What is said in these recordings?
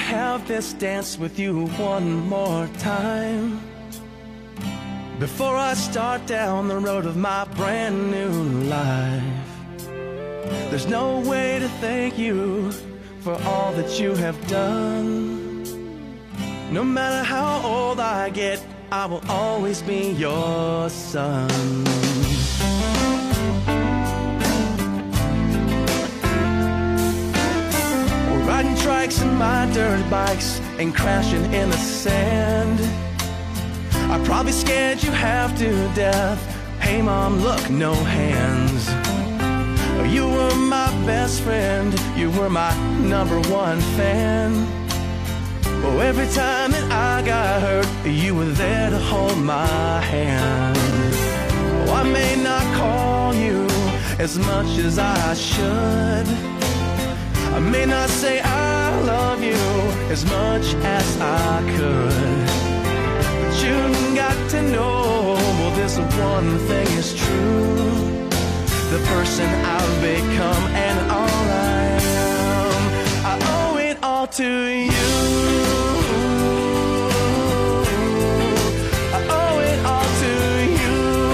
have this dance with you one more time before I start down the road of my brand new life. There's no way to thank you for all that you have done. No matter how old I get, I will always be your son. We're riding trikes in my dirt bikes and crashing in the sand. I probably scared you half to death. Hey mom, look, no hands. You were my best friend, you were my #1 fan. Oh, every time that I got hurt, you were there to hold my hand. Oh, I may not call you as much as I should. I may not say I love you as much as I could. But you got to know, well, this one thing is true. The person I've become and all I am, I owe it all to you. I owe it all to you.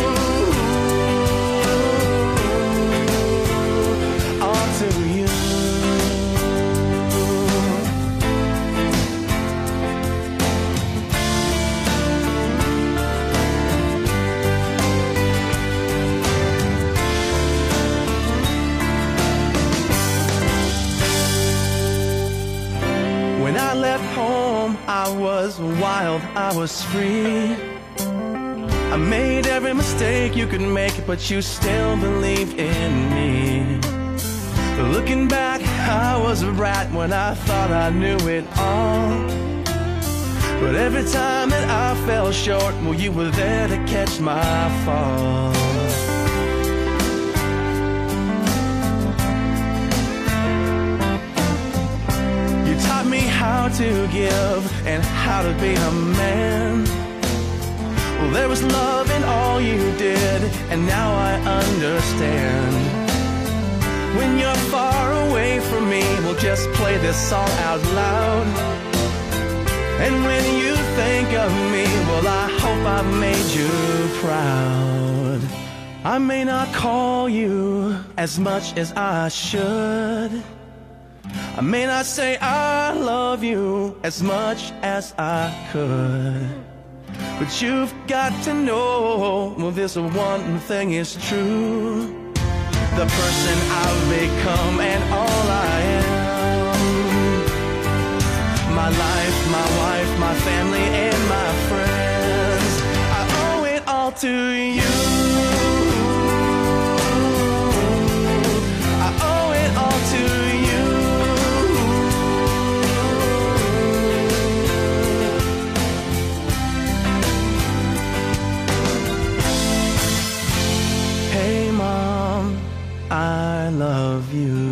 All to you. When I left home, I was wild, I was free. I made every mistake you could make, but you still believed in me. Looking back, I was a rat when I thought I knew it all. But every time that I fell short, well, you were there to catch my fall. Taught me how to give and how to be a man. Well, there was love in all you did, and now I understand. When you're far away from me, we'll just play this song out loud. And when you think of me, well, I hope I've made you proud. I may not call you as much as I should. I may not say I love you as much as I could. But you've got to know, well, this one thing is true. The person I've become and all I am. My life, my wife, my family, and my friends. I owe it all to you. I owe it all to you. Hey mom, I love you.